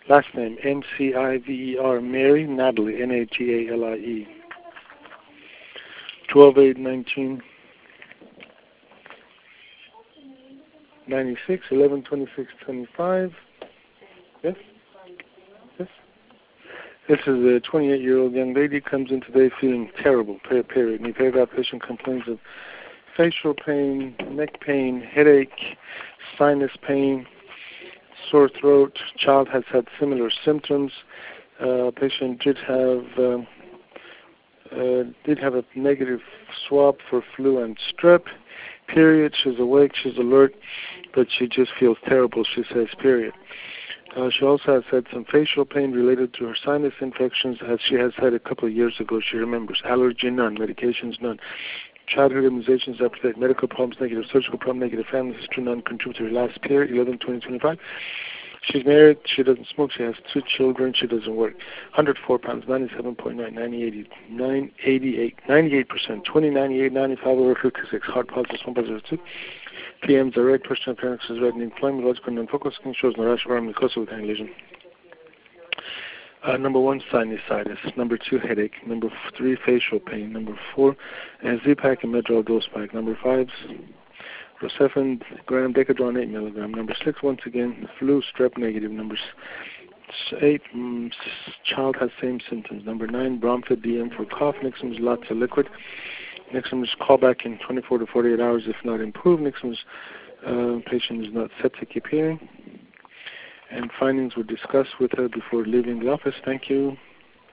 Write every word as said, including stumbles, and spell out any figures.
Last name, N C I V E R, Mary Natalie, N A T A L I E. twelve eight nineteen ninety-six, eleven twenty-six twenty-five. Yes? Yes? This is a twenty-eight-year-old young lady, comes in today feeling terrible, period. The period patient complains of facial pain, neck pain, headache, sinus pain, sore throat. Child has had similar symptoms. Uh, patient did have um, uh, did have a negative swab for flu and strep. Period. She's awake. She's alert, but she just feels terrible. She says, period. Uh, she also has had some facial pain related to her sinus infections, as she has had a couple of years ago. She remembers. Allergy, none. Medications, none. Childhood immunizations, up to date. Medical problems, negative. Surgical problem, negative. Family history, none. Contributory last period, eleven twenty twenty-five. She's married. She doesn't smoke. She has two children. She doesn't work. one hundred four pounds, ninety-seven point nine, ninety, eighty, nine, eighty-eight, ninety-eight percent, twenty, ninety-eight, ninety-five, over fifty-six. Heart positive, one positive two. P Ms are red. Personal appearance is red. Employment, logical, non-focusing, shows no rash, around mucosa with any lesion. Uh, number one, sinusitis. Number two, headache. Number three, facial pain. Number four, Z-Pak and Medrol dose spike. Number five, Rocephin gram, Decadron eight milligram. Number six, once again, flu, strep negative. Number eight, mm, child has same symptoms. Number nine, Bromfid D M for cough. Nixon's lots of liquid. Nixon's call back in twenty-four to forty-eight hours if not improved. Nixon's uh, patient is not septic appearing. And findings were discussed with her before leaving the office. Thank you.